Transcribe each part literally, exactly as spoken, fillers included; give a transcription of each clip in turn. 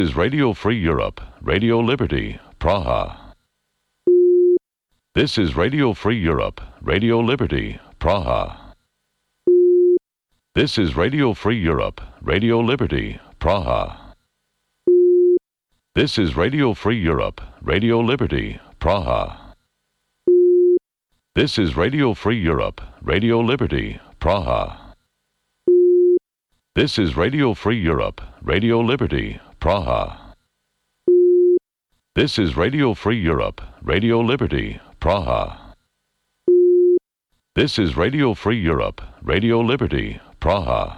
is Radio Free Europe, Radio Liberty, Praha. This is Radio Free Europe, Radio Liberty, Praha. This is Radio Free Europe, Radio Liberty, Praha. This is Radio Free Europe, Radio Liberty, Praha. This is Radio Free Europe, Radio Liberty, Praha. This is Radio Free Europe, Radio Liberty, Praha. This is Radio Free Europe, Radio Liberty, Praha. This is Radio Free Europe, Radio Liberty, Praha.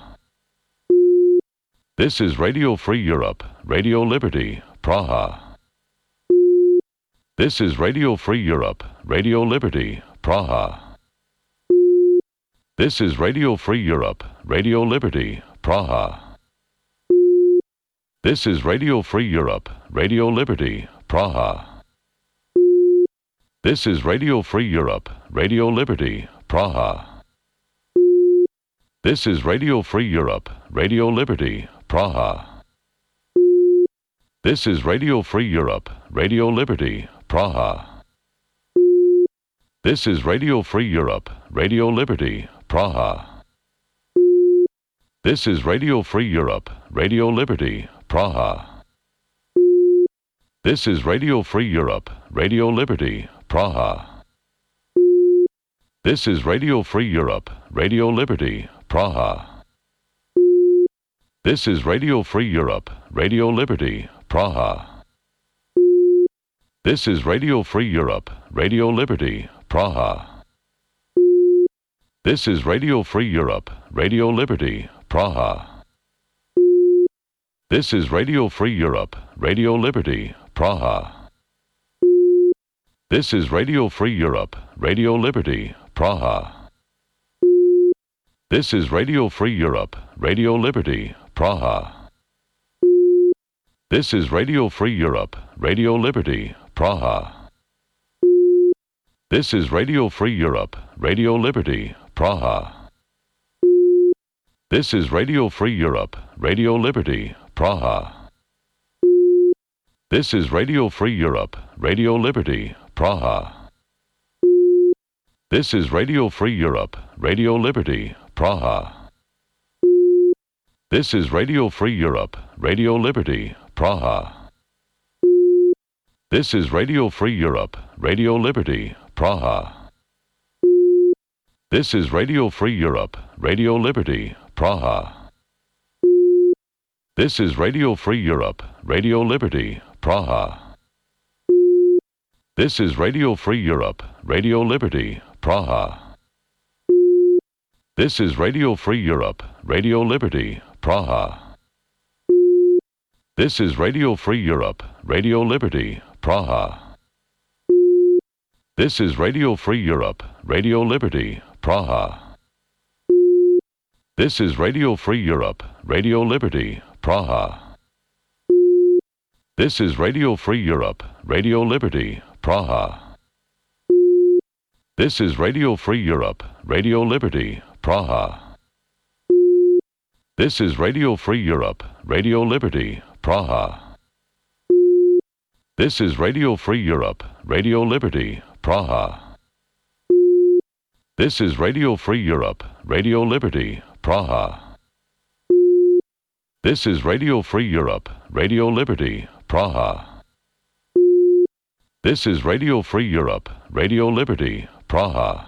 This is Radio Free Europe, Radio Liberty, Praha. This is Radio Free Europe, Radio Liberty, Praha. This is Radio Free Europe, Radio Liberty, Praha. This is Radio Free Europe, Radio Liberty, Praha. This is Radio Free Europe, Radio Liberty, Praha. This is Radio Free Europe, Radio Liberty, Praha. This is Radio Free Europe, Radio Liberty, Praha. This is Radio Free Europe, Radio Liberty, Praha. This is Radio Free Europe, Radio Liberty, Praha. This is Radio Free Europe, Radio Liberty, Praha. This is Radio Free Europe, Radio Liberty, Praha. This is Radio Free Europe, Radio Liberty, Praha. This is Radio Free Europe, Radio Liberty, Praha. This is Radio Free Europe, Radio Liberty, Praha. This is Radio Free Europe, Radio Liberty, Praha. This is Radio Free Europe, Radio Liberty, Praha. This is Radio Free Europe, Radio Liberty, Praha. This is Radio Free Europe, Radio Liberty, Praha. This is Radio Free Europe, Radio Liberty, Praha. This is Radio Free Europe, Radio Liberty, Praha. This is Radio Free Europe, Radio Liberty, Praha. This is Radio Free Europe, Radio Liberty, Praha. This is Radio Free Europe, Radio Liberty, Praha. This is Radio Free Europe, Radio Liberty, Praha. This is Radio Free Europe, Radio Liberty, Praha. This is Radio Free Europe, Radio Liberty, Praha. This is Radio Free Europe, Radio Liberty, Praha. This is Radio Free Europe, Radio Liberty, Praha. This is Radio Free Europe, Radio Liberty, Praha. This is Radio Free Europe, Radio Liberty, Praha. This is Radio Free Europe, Radio Liberty, Praha. This is Radio Free Europe, Radio Liberty, Praha. This is Radio Free Europe, Radio Liberty, Praha. This is Radio Free Europe, Radio Liberty, Praha. This is Radio Free Europe, Radio Liberty, Praha. This is Radio Free Europe, Radio Liberty, Praha. This is Radio Free Europe, Radio Liberty, Praha. This is Radio Free Europe, Radio Liberty, Praha.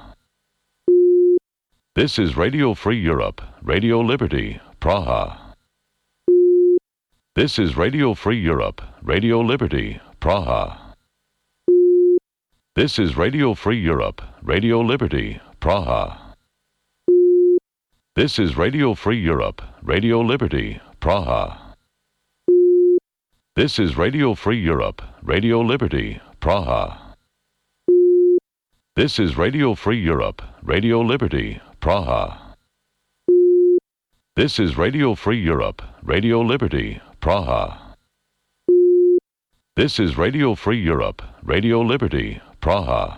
This is Radio Free Europe, Radio Liberty, Praha. This is Radio Free Europe, Radio Liberty, Praha. This is Radio Free Europe, Radio Liberty, Praha. This is Radio Free Europe, Radio Liberty, Praha. This is Radio Free Europe, Radio Liberty, Praha. This is Radio Free Europe, Radio Liberty, Praha. This is Radio Free Europe, Radio Liberty, Praha. This is Radio Free Europe, Radio Liberty, Praha.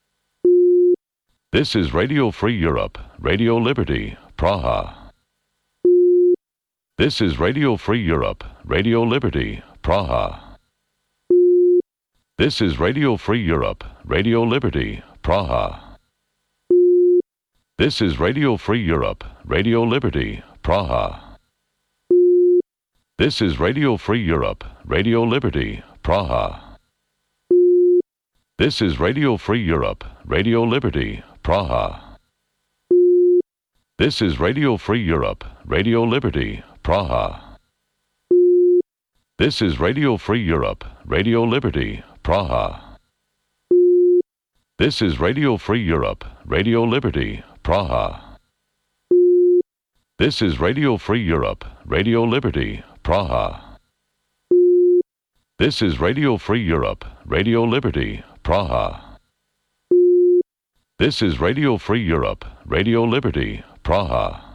This is Radio Free Europe, Radio Liberty, Praha. This is Radio Free Europe, Radio Liberty, Praha. This is Radio Free Europe, Radio Liberty, Praha. This is Radio Free Europe, Radio Liberty, Praha. This is Radio Free Europe, Radio Liberty, Praha. This is Radio Free Europe, Radio Liberty, Praha. This is Radio Free Europe, Radio Liberty, Praha. This is Radio Free Europe, Radio Liberty, Praha. This is Radio Free Europe, Radio Liberty, Praha. This is Radio Free Europe, Radio Liberty, Praha. This is Radio Free Europe, Radio Liberty, Praha. This is Radio Free Europe, Radio Liberty, Praha.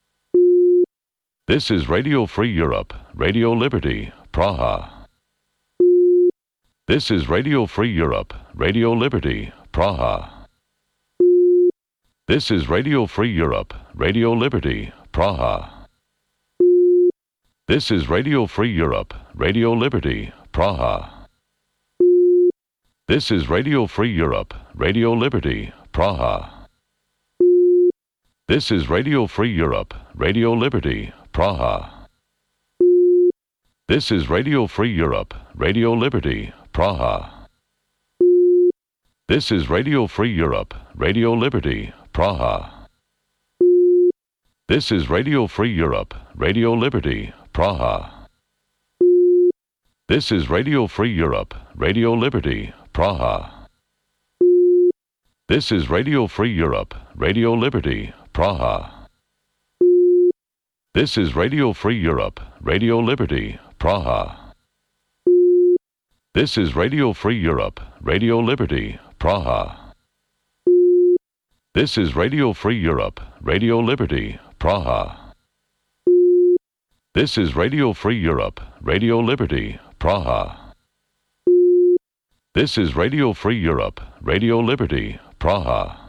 This is Radio Free Europe, Radio Liberty, Praha. This is Radio Free Europe, Radio Liberty, Praha. This is Radio Free Europe, Radio Liberty, Praha. This is Radio Free Europe, Radio Liberty, Praha. This is Radio Free Europe, Radio Liberty, Praha. This is Radio Free Europe, Radio Liberty, Praha. This is Radio Free Europe, Radio Liberty, Praha. This is Radio Free Europe, Radio Liberty, Praha. This is Radio Free Europe, Radio Liberty, Praha. This is Radio Free Europe, Radio Liberty, Praha. This is Radio Free Europe, Radio Liberty, Praha. This is Radio Free Europe, Radio Liberty, Praha. This is Radio Free Europe, Radio Liberty, Praha. This is Radio Free Europe, Radio Liberty, Praha. This is Radio Free Europe, Radio Liberty, Praha. This is Radio Free Europe, Radio Liberty, Praha.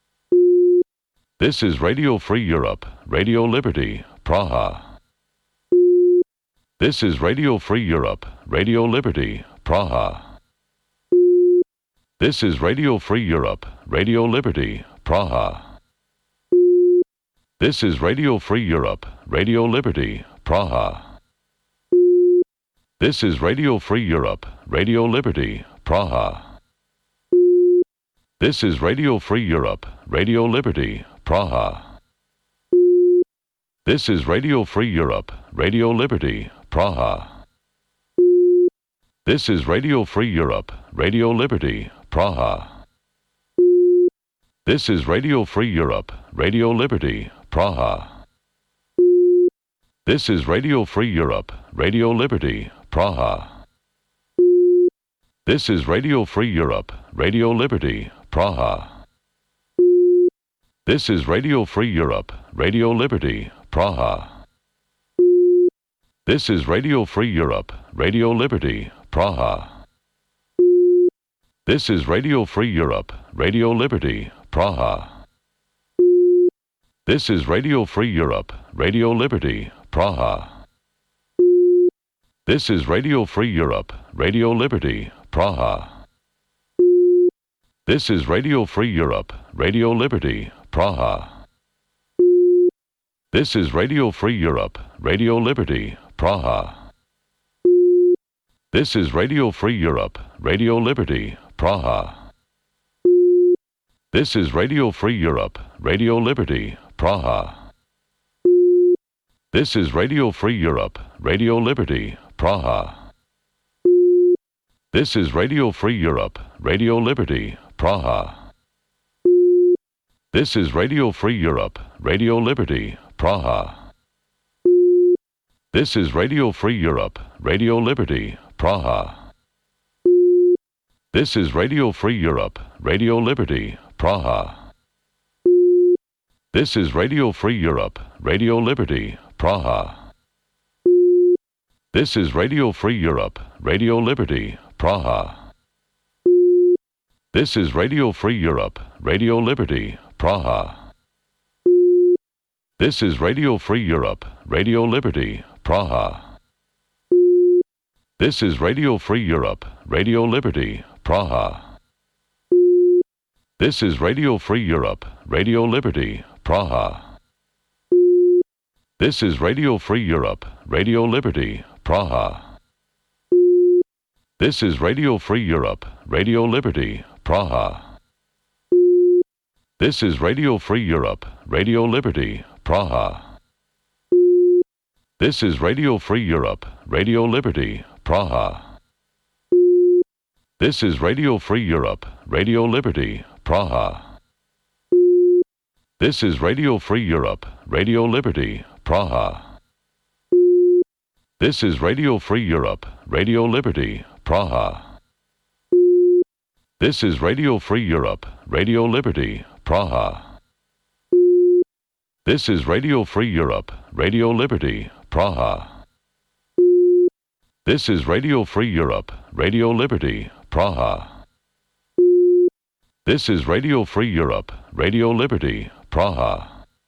This is Radio Free Europe, Radio Liberty, Praha. This is Radio Free Europe, Radio Liberty, Praha. This is Radio Free Europe, Radio Liberty, Praha. This is Radio Free Europe, Radio Liberty, Praha. This is Radio Free Europe, Radio Liberty, Praha. This is Radio Free Europe, Radio Liberty, Praha. This is Radio Free Europe, Radio Liberty, Praha. This is Radio Free Europe, Radio Liberty, Praha. This is Radio Free Europe, Radio Liberty, Praha. This is Radio Free Europe, Radio Liberty, Praha. This is Radio Free Europe, Radio Liberty, Praha. This is Radio Free Europe, Radio Liberty, Praha. This is Radio Free Europe, Radio Liberty, Praha. This is Radio Free Europe, Radio Liberty, Praha. This is Radio Free Europe, Radio Liberty, Praha. This is Radio Free Europe, Radio Liberty, Praha. This is Radio Free Europe, Radio Liberty, Praha. This is Radio Free Europe, Radio Liberty, Praha. This is Radio Free Europe, Radio Liberty, Praha. This is Radio Free Europe, Radio Liberty, Praha. This is Radio Free Europe, Radio Liberty, Praha. This is Radio Free Europe, Radio Liberty, Praha. This is Radio Free Europe, Radio Liberty, Praha. This is Radio Free Europe, Radio Liberty, Praha. This is Radio Free Europe, Radio Liberty, Praha. This is Radio Free Europe, Radio Liberty, Praha. This is Radio Free Europe, Radio Liberty, Praha. This is Radio Free Europe, Radio Liberty, Praha. This is Radio Free Europe, Radio Liberty, Praha. This is Radio Free Europe, Radio Liberty, Praha. This is Radio Free Europe, Radio Liberty, Praha. This is Radio Free Europe, Radio Liberty, Praha. This is Radio Free Europe, Radio Liberty, Praha. This is Radio Free Europe, Radio Liberty, Praha. This is Radio Free Europe, Radio Liberty, Praha. This is Radio Free Europe, Radio Liberty, Praha. This is Radio Free Europe, Radio Liberty, Praha. This is Radio Free Europe, Radio Liberty, Praha. This is Radio Free Europe, Radio Liberty, Praha. This is Radio Free Europe, Radio Liberty, Praha. This is Radio Free Europe, Radio Liberty, Praha. This is Radio Free Europe, Radio Liberty, Praha.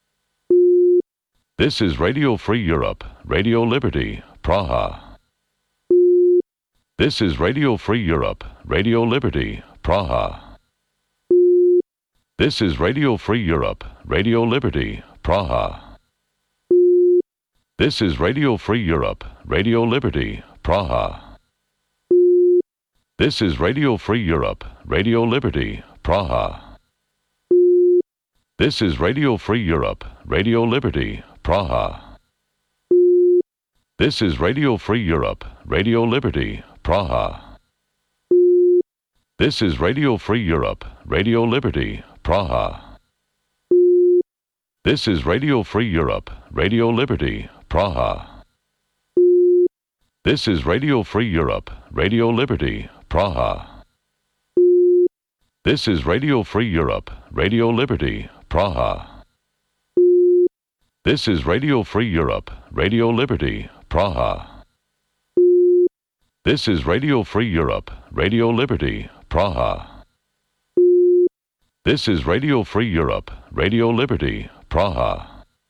This is Radio Free Europe, Radio Liberty, Praha. This is Radio Free Europe, Radio Liberty, Praha. This is Radio Free Europe, Radio Liberty, Praha. This is Radio Free Europe, Radio Liberty, Praha. This is Radio Free Europe, Radio Liberty, Praha. This is Radio Free Europe, Radio Liberty, Praha. This is Radio Free Europe, Radio Liberty, Praha. This is Radio Free Europe, Radio Liberty, Praha. This is Radio Free Europe, Radio Liberty, Praha. This is Radio Free Europe, Radio Liberty, Praha. This is Radio Free Europe, Radio Liberty, Praha. This is Radio Free Europe, Radio Liberty, Praha. This is Radio Free Europe, Radio Liberty, Praha. This is Radio Free Europe, Radio Liberty, Praha.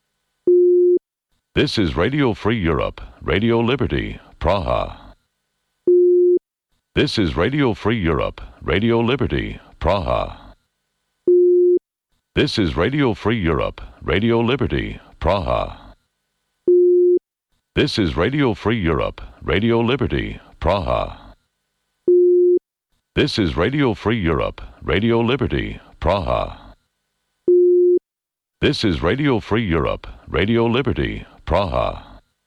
This is Radio Free Europe, Radio Liberty, Praha. This is Radio Free Europe, Radio Liberty, Praha. This is Radio Free Europe, Radio Liberty, Praha. This is Radio Free Europe, Radio Liberty, Praha. This is Radio Free Europe, Radio Liberty, Praha. This is Radio Free Europe, Radio Liberty, Praha.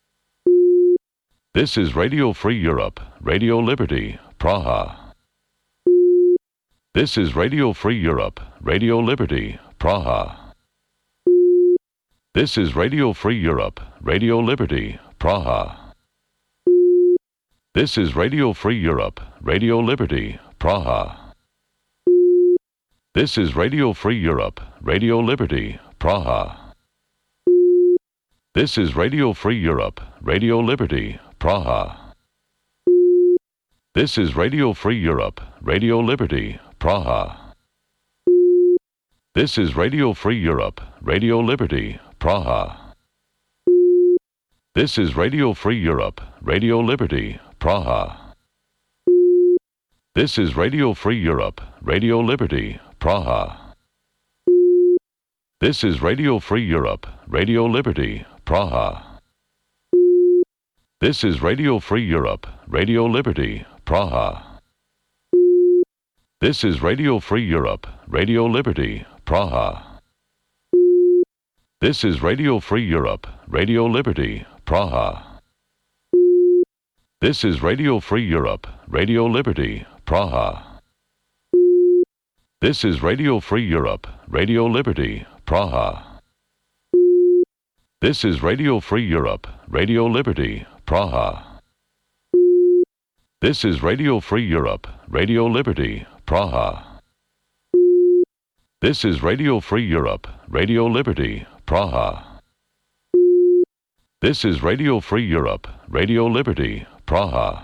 This is Radio Free Europe, Radio Liberty, Praha. This is Radio Free Europe, Radio Liberty, Praha. This is Radio Free Europe, Radio Liberty, Praha. This is Radio Free Europe, Radio Liberty, Praha. This is Radio Free Europe, Radio Liberty, Praha. This is Radio Free Europe, Radio Liberty, Praha. This is Radio Free Europe, Radio Liberty, Praha. This is Radio Free Europe, Radio Liberty, Praha. This is Radio Free Europe, Radio Liberty, Praha. This is Radio Free Europe, Radio Liberty, Praha. This is Radio Free Europe, Radio Liberty, Praha. This is Radio Free Europe, Radio Liberty, Praha. This is Radio Free Europe, Radio Liberty, Praha. This is Radio Free Europe, Radio Liberty, Praha. This is Radio Free Europe, Radio Liberty, Praha. This is Radio Free Europe, Radio Liberty, Praha. This is Radio Free Europe, Radio Liberty, Praha. This is Radio Free Europe, Radio Liberty, Praha. This is Radio Free Europe, Radio Liberty, Praha. This is Radio Free Europe, Radio Liberty, Praha.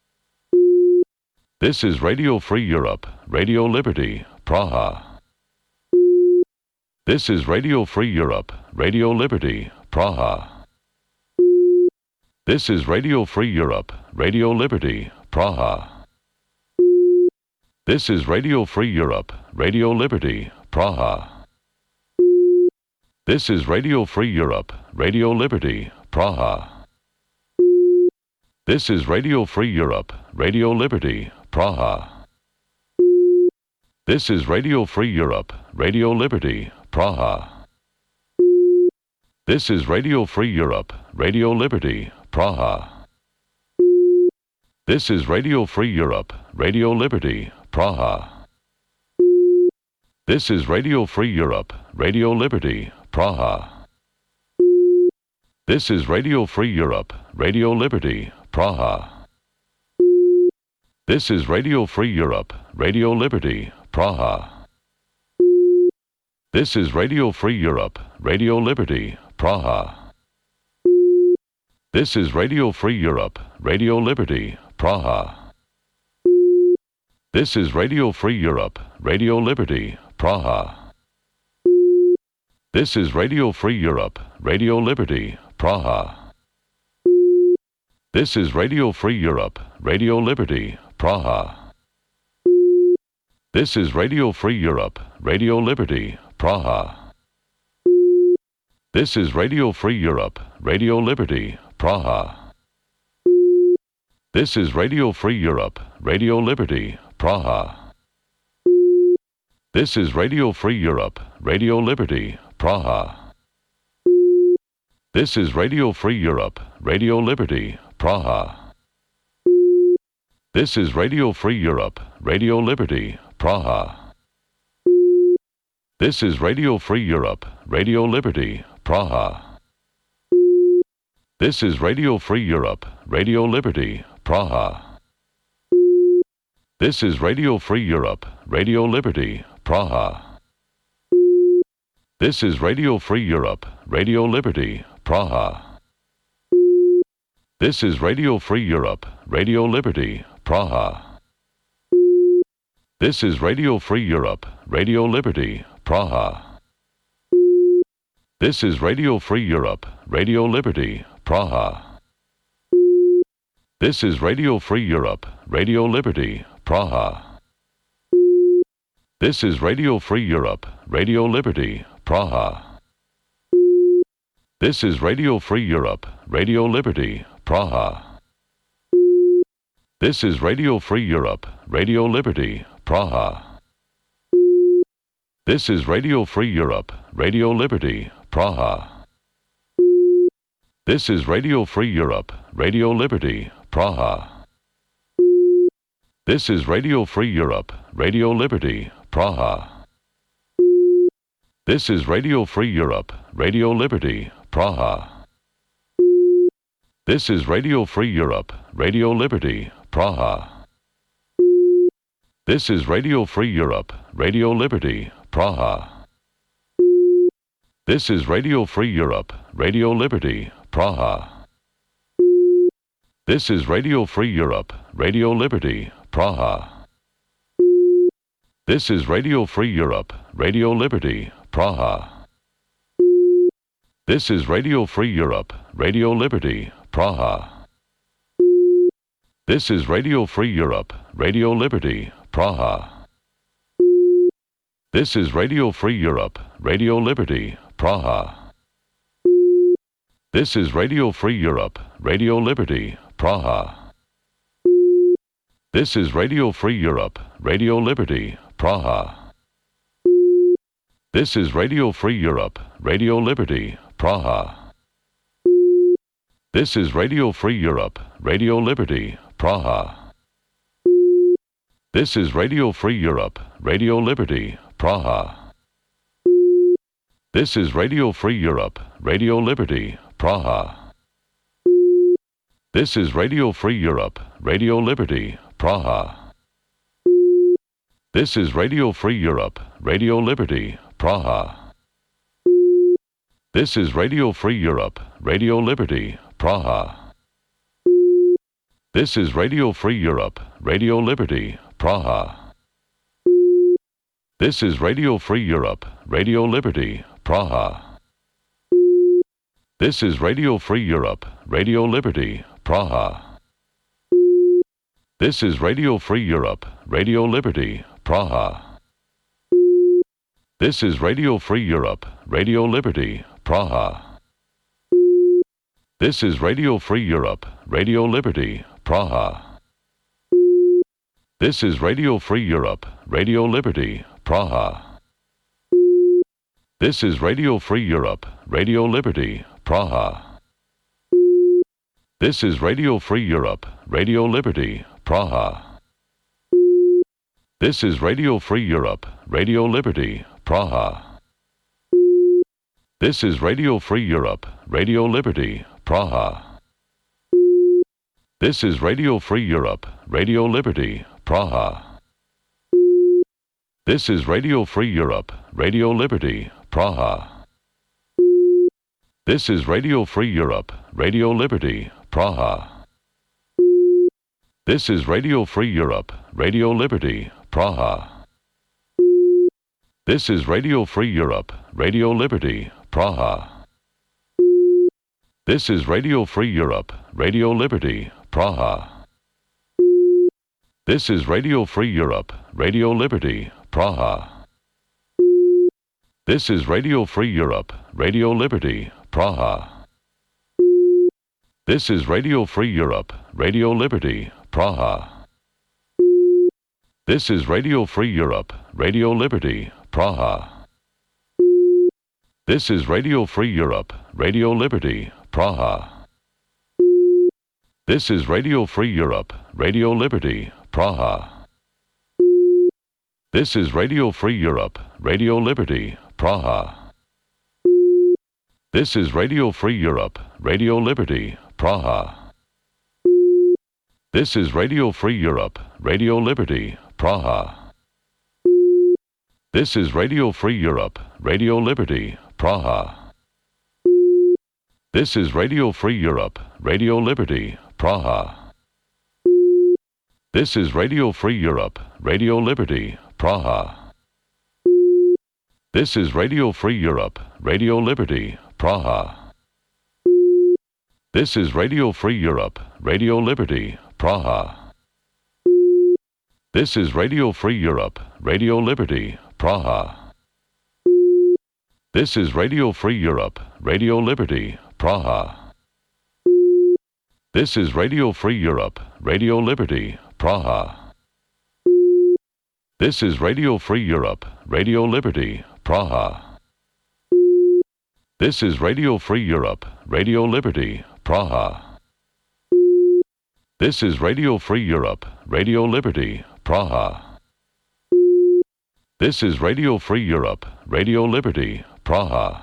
This is Radio Free Europe, Radio Liberty, Praha. This is Radio Free Europe, Radio Liberty, Praha. This is Radio Free Europe, Radio Liberty, Praha. This is Radio Free Europe, Radio Liberty, Praha. This is Radio Free Europe, Radio Liberty, Praha. This is Radio Free Europe, Radio Liberty, Praha. This is Radio Free Europe, Radio Liberty, Praha. This is Radio Free Europe, Radio Liberty, Praha. This is Radio Free Europe, Radio Liberty, Praha. This is Radio Free Europe, Radio Liberty, Praha. This is Radio Free Europe, Radio Liberty, Praha. This is Radio Free Europe, Radio Liberty, Praha. This is Radio Free Europe, Radio Liberty, Praha. This is Radio Free Europe, Radio Liberty, Praha. This is Radio Free Europe, Radio Liberty, Praha. This is Radio Free Europe, Radio Liberty, Praha. This is Radio Free Europe, Radio Liberty, Praha. This is Radio Free Europe, Radio Liberty, Praha. This is Radio Free Europe, Radio Liberty, Praha. This is Radio Free Europe, Radio Liberty, Praha. This is Radio Free Europe, Radio Liberty, Praha. This is Radio Free Europe, Radio Liberty, Praha. This is Radio Free Europe, Radio Liberty, Praha. This is Radio Free Europe, Radio Liberty, Praha. This is Radio Free Europe, Radio Liberty, Praha. This is Radio Free Europe, Radio Liberty, Praha. This is Radio Free Europe, Radio Liberty, Praha. This is Radio Free Europe, Radio Liberty, Praha. This is Radio Free Europe, Radio Liberty, Praha. This is Radio Free Europe, Radio Liberty, Praha. This is Radio Free Europe, Radio Liberty, Praha. This is Radio Free Europe, Radio Liberty, Praha. This is Radio Free Europe, Radio Liberty, Praha. This is Radio Free Europe, Radio Liberty, Praha. This is Radio Free Europe, Radio Liberty, Praha. This is Radio Free Europe, Radio Liberty, Praha. This is Radio Free Europe, Radio Liberty, Praha. This is Radio Free Europe, Radio Liberty, Praha. This is Radio Free Europe, Radio Liberty, Praha. This is Radio Free Europe, Radio Liberty, Praha. This is Radio Free Europe, Radio Liberty, Praha. This is Radio Free Europe, Radio Liberty, Praha. This is Radio Free Europe, Radio Liberty, Praha. This is Radio Free Europe, Radio Liberty, Praha. This is Radio Free Europe, Radio Liberty, Praha. This is Radio Free Europe, Radio Liberty, Praha. This is Radio Free Europe, Radio Liberty, Praha. This is Radio Free Europe, Radio Liberty, Praha. This is Radio Free Europe, Radio Liberty, Praha. This is Radio Free Europe, Radio Liberty, Praha. This is Radio Free Europe, Radio Liberty, Praha. This is Radio Free Europe, Radio Liberty, Praha. This is Radio Free Europe, Radio Liberty, Praha. This is Radio Free Europe, Radio Liberty, Praha. This is Radio Free Europe, Radio Liberty, Praha. This is Radio Free Europe, Radio Liberty, Praha. This is Radio Free Europe, Radio Liberty, Praha. This is Radio Free Europe, Radio Liberty, Praha. This is Radio Free Europe, Radio Liberty, Praha. This is Radio Free Europe, Radio Liberty, Praha. This is Radio Free Europe, Radio Liberty, Praha. This is Radio Free Europe, Radio Liberty, Praha. This is Radio Free Europe, Radio Liberty, Praha. This is Radio Free Europe, Radio Liberty, Praha. This is Radio Free Europe, Radio Liberty, Praha. This is Radio Free Europe, Radio Liberty, Praha. This is Radio Free Europe, Radio Liberty, Praha. This is Radio Free Europe, Radio Liberty, Praha. This is Radio Free Europe, Radio Liberty, Praha. This is Radio Free Europe, Radio Liberty, Praha. This is Radio Free Europe, Radio Liberty, Praha. This is Radio Free Europe, Radio Liberty, Praha. This is Radio Free Europe, Radio Liberty, Praha. This is Radio Free Europe, Radio Liberty, Praha. This is Radio Free Europe, Radio Liberty, Praha. This is Radio Free Europe, Radio Liberty, Praha. This is Radio Free Europe, Radio Liberty, Praha. This is Radio Free Europe, Radio Liberty, Praha. This is Radio Free Europe, Radio Liberty, Praha. This is Radio Free Europe, Radio Liberty, Praha. This is Radio Free Europe, Radio Liberty, Praha. This is Radio Free Europe, Radio Liberty, Praha. This is Radio Free Europe, Radio Liberty, Praha. This is Radio Free Europe, Radio Liberty, Praha. This is Radio Free Europe, Radio Liberty, Praha. This is Radio Free Europe, Radio Liberty, Praha. This is Radio Free Europe, Radio Liberty, Praha. This is Radio Free Europe, Radio Liberty, Praha. This is Radio Free Europe, Radio Liberty, Praha. This is Radio Free Europe, Radio Liberty, Praha. This is Radio Free Europe, Radio Liberty, Praha. This is Radio Free Europe, Radio Liberty, Praha. This is Radio Free Europe, Radio Liberty, Praha.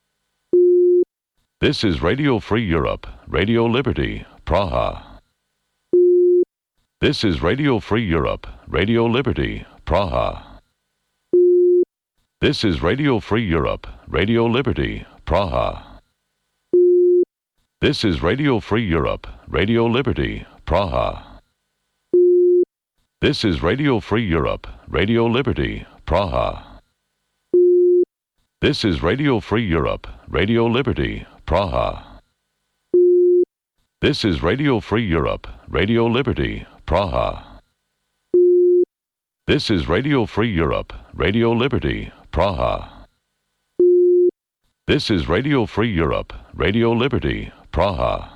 This is Radio Free Europe, Radio Liberty, Praha. This is Radio Free Europe, Radio Liberty, Praha. This is Radio Free Europe, Radio Liberty, Praha. This is Radio Free Europe, Radio Liberty, Praha. This is Radio Free Europe, Radio Liberty, Praha. This is Radio Free Europe, Radio Liberty, Praha. This is Radio Free Europe, Radio Liberty, Praha. This is Radio Free Europe, Radio Liberty, Praha. This is Radio Free Europe, Radio Liberty, Praha.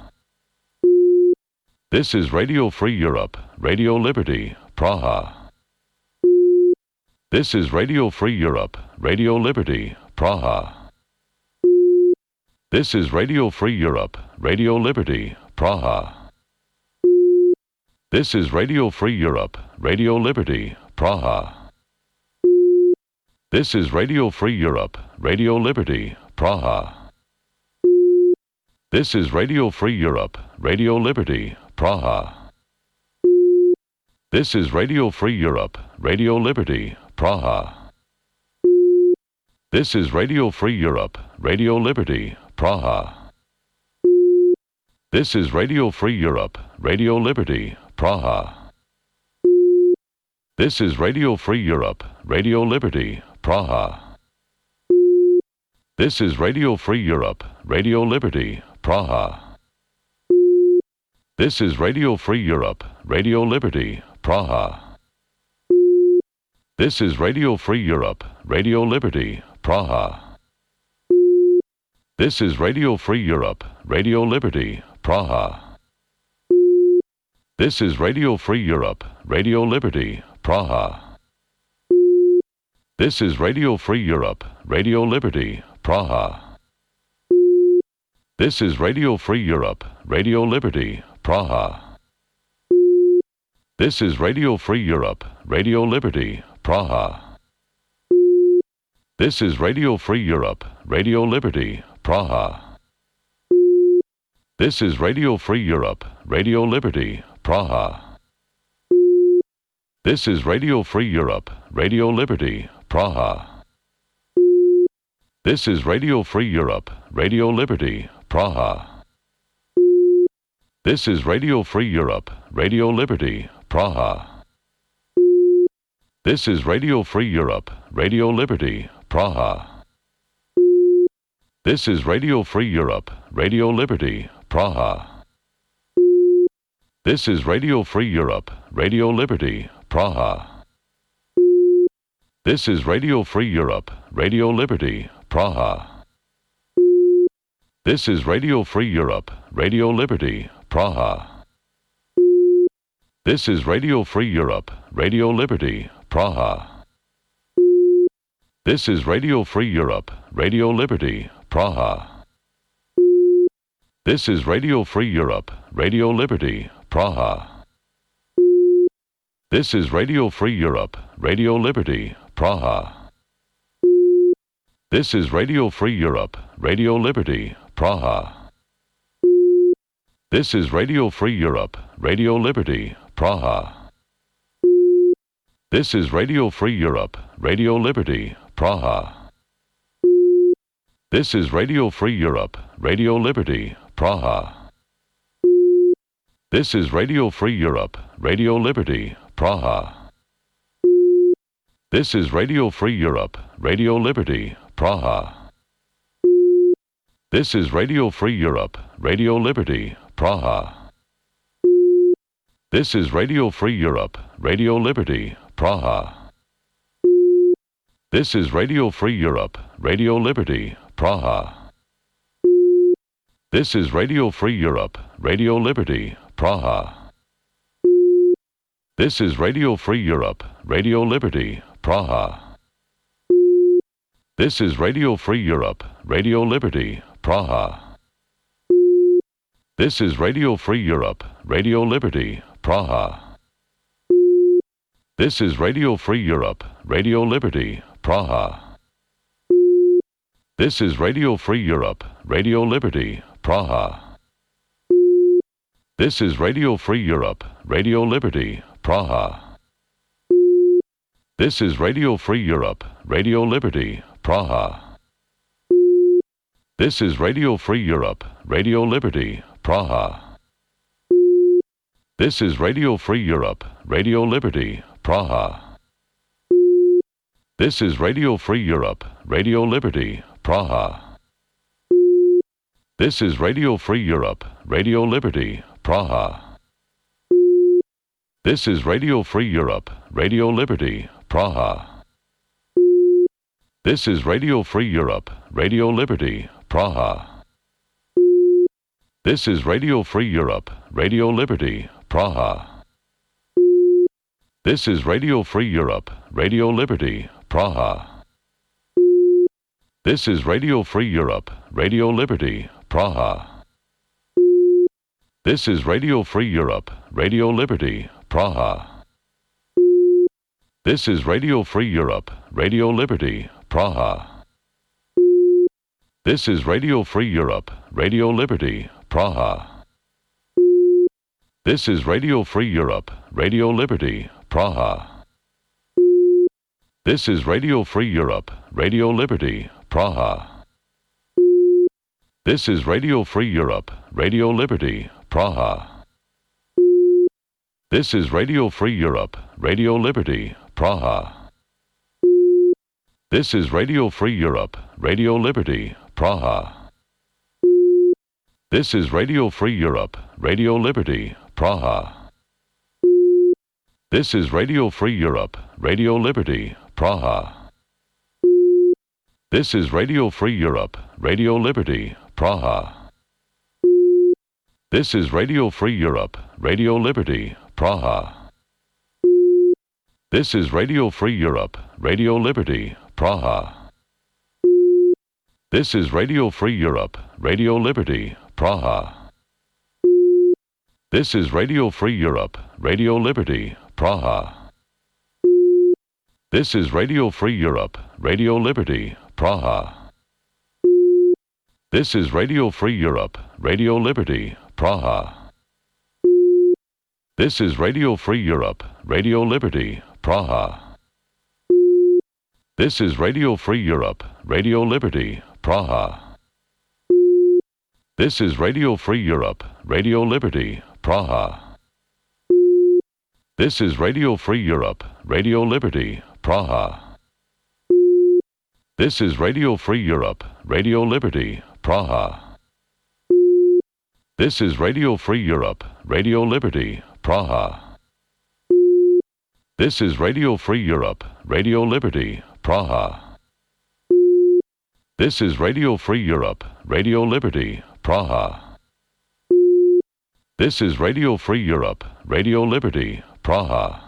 This is Radio Free Europe, Radio Liberty, Praha. This is Radio Free Europe, Radio Liberty, Praha. This is Radio Free Europe, Radio Liberty, Praha. This is Radio Free Europe, Radio Liberty, Praha. This is Radio Free Europe, Radio Liberty, Praha. This is Radio Free Europe, Radio Liberty, Praha. This is Radio Free Europe, Radio Liberty, Praha. This is Radio Free Europe, Radio Liberty, Praha. This is Radio Free Europe, Radio Liberty, Praha. This is Radio Free Europe, Radio Liberty, Praha. This is Radio Free Europe, Radio Liberty, Praha. This is Radio Free Europe, Radio Liberty, Praha. This is Radio Free Europe, Radio Liberty, Praha. This is Radio Free Europe, Radio Liberty, Praha. This is Radio Free Europe, Radio Liberty, Praha. This is Radio Free Europe, Radio Liberty, Praha. This is Radio Free Europe, Radio Liberty, Praha. This is Radio Free Europe, Radio Liberty, Praha. This is Radio Free Europe, Radio Liberty, Praha. This is Radio Free Europe, Radio Liberty, Praha. This is Radio Free Europe, Radio Liberty, Praha. This is Radio Free Europe, Radio Liberty, Praha. This is Radio Free Europe, Radio Liberty, Praha. This is Radio Free Europe, Radio Liberty, Praha. This is Radio Free Europe, Radio Liberty, Praha. This is Radio Free Europe, Radio Liberty, Praha. This is Radio Free Europe, Radio Liberty, Praha. This is Radio Free Europe, Radio Liberty, Praha. This is Radio Free Europe, Radio Liberty, Praha. This is Radio Free Europe, Radio Liberty, Praha. This is Radio Free Europe, Radio Liberty, Praha. This is Radio Free Europe, Radio Liberty, Praha. This is Radio Free Europe, Radio Liberty, Praha. This is Radio Free Europe, Radio Liberty, Praha. This is Radio Free Europe, Radio Liberty, Praha. This is Radio Free Europe, Radio Liberty, Praha. This is Radio Free Europe, Radio Liberty, Praha. This is Radio Free Europe, Radio Liberty, Praha. This is Radio Free Europe, Radio Liberty, Praha. This is Radio Free Europe, Radio Liberty, Praha. This is Radio Free Europe, Radio Liberty, Praha. This is Radio Free Europe, Radio Liberty, Praha. This is Radio Free Europe, Radio Liberty, Praha. This is Radio Free Europe, Radio Liberty, Praha. This is Radio Free Europe, Radio Liberty, Praha. This is Radio Free Europe, Radio Liberty, Praha. This is Radio Free Europe, Radio Liberty, Praha. This is Radio Free Europe, Radio Liberty, Praha. This is Radio Free Europe, Radio Liberty, Praha. This is Radio Free Europe, Radio Liberty, Praha. This is Radio Free Europe, Radio Liberty, Praha. This is Radio Free Europe, Radio Liberty, Praha. This is Radio Free Europe, Radio Liberty, Praha. This is Radio Free Europe, Radio Liberty, Praha. This is Radio Free Europe, Radio Liberty, Praha. This is Radio Free Europe, Radio Liberty, Praha. This is Radio Free Europe, Radio Liberty, Praha. This is Radio Free Europe, Radio Liberty, Praha. This is Radio Free Europe, Radio Liberty, Praha. This is Radio Free Europe, Radio Liberty, Praha. This is Radio Free Europe, Radio Liberty, Praha. This is Radio Free Europe, Radio Liberty, Praha. This is Radio Free Europe, Radio Liberty, Praha. This is Radio Free Europe, Radio Liberty, Praha. This is Radio Free Europe, Radio Liberty, Praha. This is Radio Free Europe, Radio Liberty, Praha. This is Radio Free Europe, Radio Liberty, Praha. This is Radio Free Europe, Radio Liberty, Praha. This is Radio Free Europe, Radio Liberty, Praha. This is Radio Free Europe, Radio Liberty, Praha. This is Radio Free Europe, Radio Liberty, Praha. This is Radio Free Europe, Radio Liberty, Praha. This is Radio Free Europe, Radio Liberty, Praha. This is Radio Free Europe, Radio Liberty, Praha. This is Radio Free Europe, Radio Liberty, Praha. This is Radio Free Europe, Radio Liberty, Praha. This is Radio Free Europe, Radio Liberty, Praha. This is Radio Free Europe, Radio Liberty, Praha. This is Radio Free Europe, Radio Liberty, Praha. This is Radio Free Europe, Radio Liberty, Praha. This is Radio Free Europe, Radio Liberty, Praha. This is Radio Free Europe, Radio Liberty, Praha. This is Radio Free Europe, Radio Liberty, Praha. This is Radio Free Europe, Radio Liberty, Praha.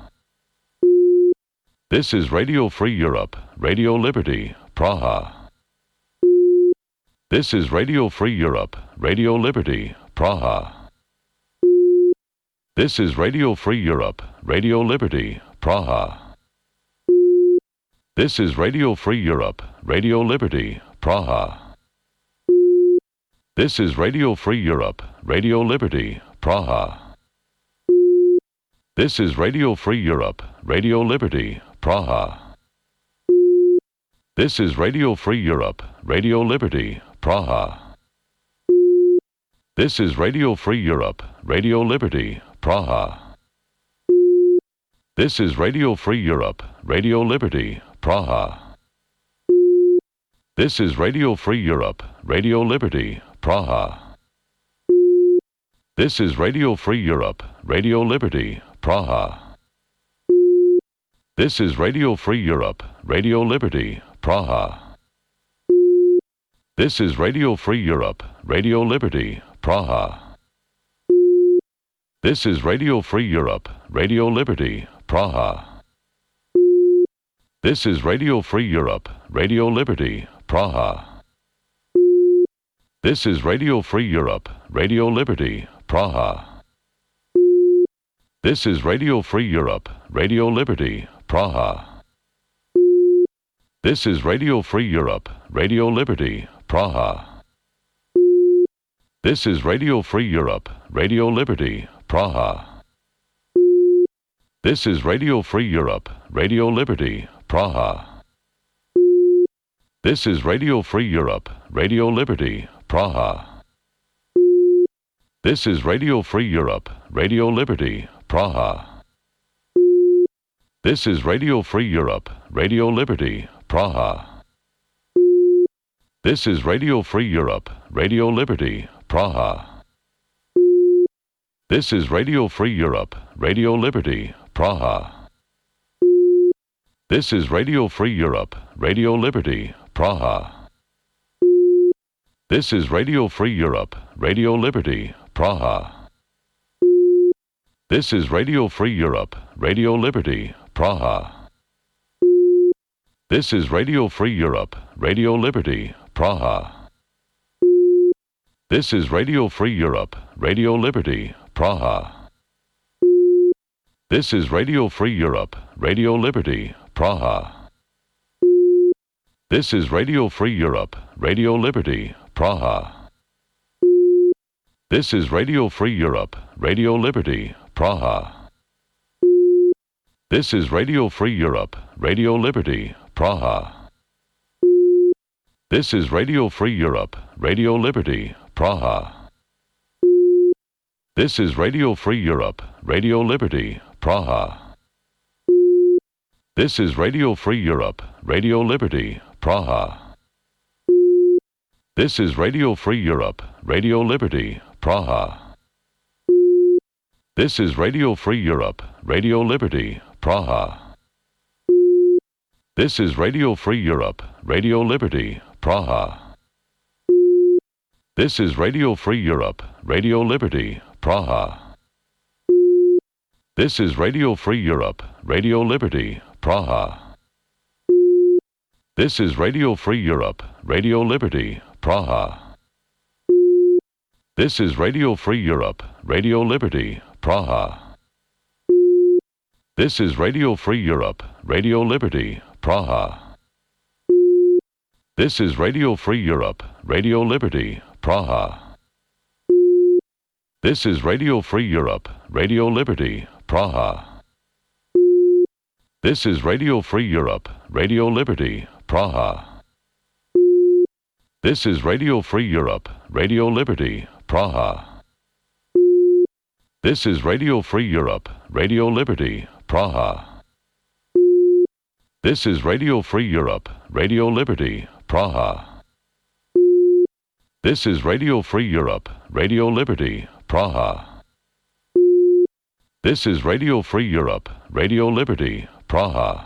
This is Radio Free Europe, Radio Liberty, Praha. This is Radio Free Europe, Radio Liberty, Praha. This is Radio Free Europe, Radio Liberty, Praha. This is Radio Free Europe, Radio Liberty, Praha. This is Radio Free Europe, Radio Liberty, Praha. This is Radio Free Europe, Radio Liberty, Praha. This is Radio Free Europe, Radio Liberty, Praha. This is Radio Free Europe, Radio Liberty, Praha. This is Radio Free Europe, Radio Liberty, Praha. This is Radio Free Europe, Radio Liberty, Praha. This is Radio Free Europe, Radio Liberty, Praha. This is Radio Free Europe, Radio Liberty, Praha. This is Radio Free Europe, Radio Liberty, Praha. This is Radio Free Europe, Radio Liberty, Praha. This is Radio Free Europe, Radio Liberty, Praha. This is Radio Free Europe, Radio Liberty, Praha. This is Radio Free Europe, Radio Liberty, Praha. This is Radio Free Europe, Radio Liberty, Praha. This is Radio Free Europe, Radio Liberty, Praha. This is Radio Free Europe, Radio Liberty, Praha. This is Radio Free Europe, Radio Liberty, Praha. This is Radio Free Europe, Radio Liberty, Praha. This is Radio Free Europe, Radio Liberty, Praha. This is Radio Free Europe, Radio Liberty, Praha. This is Radio Free Europe, Radio Liberty, Praha. This is Radio Free Europe, Radio Liberty, Praha. This is Radio Free Europe, Radio Liberty, Praha. This is Radio Free Europe, Radio Liberty, Praha. This is Radio Free Europe, Radio Liberty, Praha. This is Radio Free Europe, Radio Liberty, Praha. This is Radio Free Europe, Radio Liberty, Praha. This is Radio Free Europe, Radio Liberty, Praha. This is Radio Free Europe, Radio Liberty, Praha. This is Radio Free Europe, Radio Liberty, Praha. This is Radio Free Europe, Radio Liberty, Praha. This is Radio Free Europe, Radio Liberty, Praha. This is Radio Free Europe, Radio Liberty, Praha. This is Radio Free Europe, Radio Liberty, Praha. This is Radio Free Europe, Radio Liberty, Praha. This is Radio Free Europe, Radio Liberty, Praha. This is Radio Free Europe, Radio Liberty, Praha. This is Radio Free Europe, Radio Liberty, Praha. This is Radio Free Europe, Radio Liberty, Praha. This is Radio Free Europe, Radio Liberty, Praha. This is Radio Free Europe, Radio Liberty, Praha. This is Radio Free Europe, Radio Liberty, Praha. This is Radio Free Europe, Radio Liberty, Praha. This is Radio Free Europe, Radio Liberty, Praha. This is Radio Free Europe, Radio Liberty, Praha. This is Radio Free Europe, Radio Liberty, Praha. This is Radio Free Europe, Radio Liberty, Praha. This is Radio Free Europe, Radio Liberty, Praha. This is Radio Free Europe, Radio Liberty, Praha.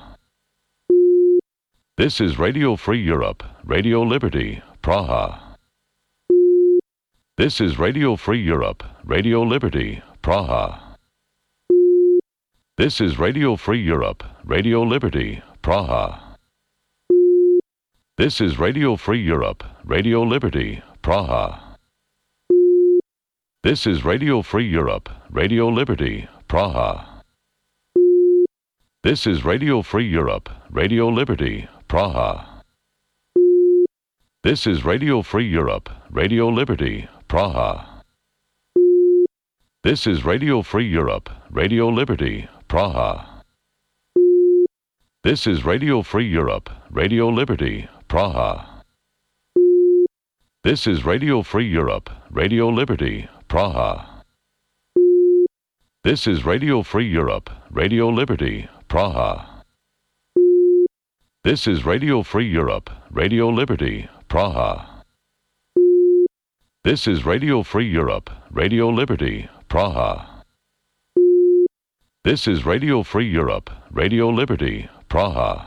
This is Radio Free Europe, Radio Liberty, Praha. This is Radio Free Europe, Radio Liberty, Praha. This is Radio Free Europe, Radio Liberty, Praha. This is Radio Free Europe, Radio Liberty, Praha. This is Radio Free Europe, Radio Liberty, Praha. This is Radio Free Europe, Radio Liberty, Praha. This is Radio Free Europe, Radio Liberty, Praha. This is Radio Free Europe, Radio Liberty, Praha. This is Radio Free Europe, Radio Liberty, Praha. This is Radio Free Europe, Radio Liberty, Praha. This is Radio Free Europe, Radio Liberty, Praha. This is Radio Free Europe, Radio Liberty, Praha. This is Radio Free Europe, Radio Liberty, Praha. This is Radio Free Europe, Radio Liberty, Praha.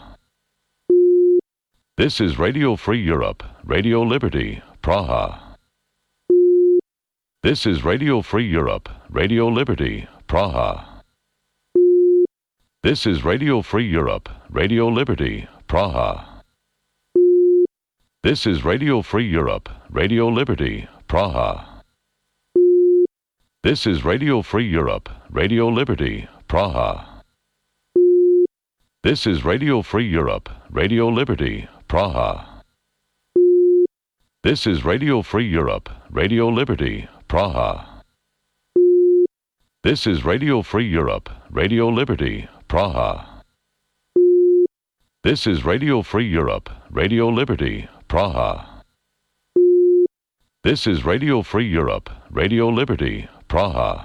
This is Radio Free Europe, Radio Liberty, Praha. This is Radio Free Europe, Radio Liberty, Praha. This is Radio Free Europe, Radio Liberty, Praha. This is Radio Free Europe, Radio Liberty, Praha. This is Radio Free Europe, Radio Liberty, Praha. This is Radio Free Europe, Radio Liberty, Praha. This is Radio Free Europe, Radio Liberty, Praha. This is Radio Free Europe, Radio Liberty, Praha. This is Radio Free Europe, Radio Liberty, Praha. This is Radio Free Europe, Radio Liberty, Praha.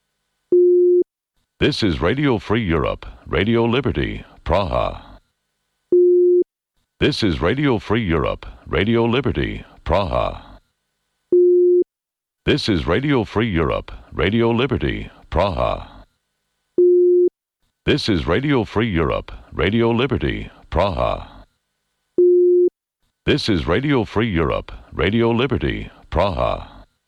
This is Radio Free Europe, Radio Liberty, Praha. This is Radio Free Europe, Radio Liberty, Praha. This is Radio Free Europe, Radio Liberty, Praha. This is Radio Free Europe, Radio Liberty, Praha. This is Radio Free Europe, Radio Liberty, Praha.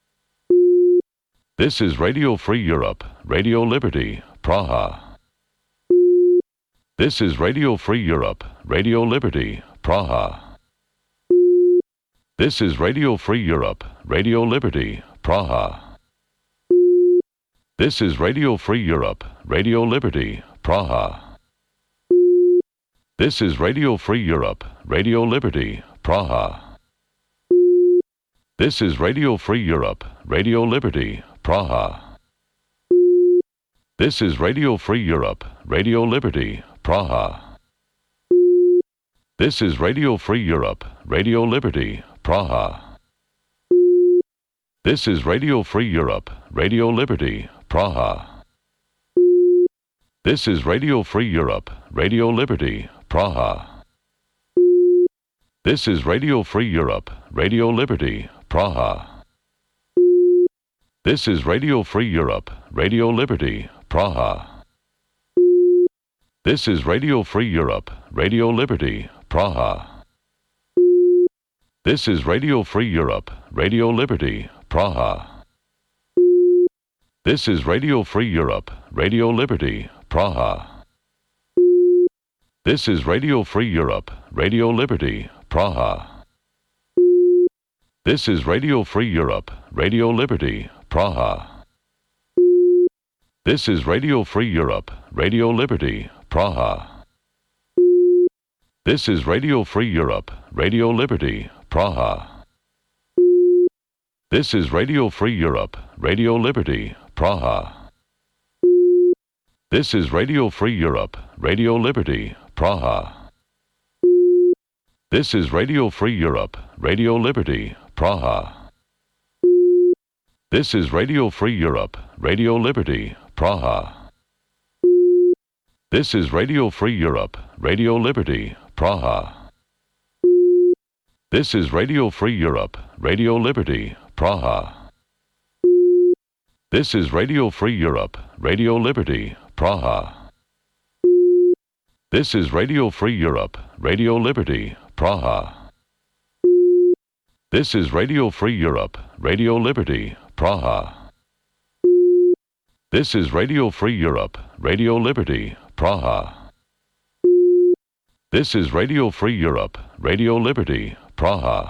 This is Radio Free Europe, Radio Liberty, Praha. This is Radio Free Europe, Radio Liberty, Praha. This is Radio Free Europe, Radio Liberty, Praha. This is Radio Free Europe, Radio Liberty, Praha. This is Radio Free Europe, Radio Liberty, Praha. This is Radio Free Europe, Radio Liberty, Praha. This is Radio Free Europe, Radio Liberty, Praha. This is Radio Free Europe, Radio Liberty, Praha. This is Radio Free Europe, Radio Liberty, Praha. This is Radio Free Europe, Radio Liberty, Praha. This is Radio Free Europe, Radio Liberty, Praha. This is Radio Free Europe, Radio Liberty, Praha. This is Radio Free Europe, Radio Liberty, Praha. This is Radio Free Europe, Radio Liberty, Praha. This is Radio Free Europe, Radio Liberty, Praha. This is Radio Free Europe, Radio Liberty, Praha. This is Radio Free Europe, Radio Liberty, Praha. This is Radio Free Europe, Radio Liberty, Praha. This is Radio Free Europe, Radio Liberty, Praha. This is Radio Free Europe, Radio Liberty, Praha. This is Radio Free Europe, Radio Liberty, Praha. This is Radio Free Europe, Radio Liberty, Praha. This is Radio Free Europe, Radio Liberty, Praha. This is Radio Free Europe, Radio Liberty, Praha. This is Radio Free Europe, Radio Liberty, Praha. This is Radio Free Europe, Radio Liberty, Praha. This is Radio Free Europe, Radio Liberty, Praha. This is Radio Free Europe, Radio Liberty, Praha. This is Radio Free Europe, Radio Liberty, Praha. This is Radio Free Europe, Radio Liberty, Praha.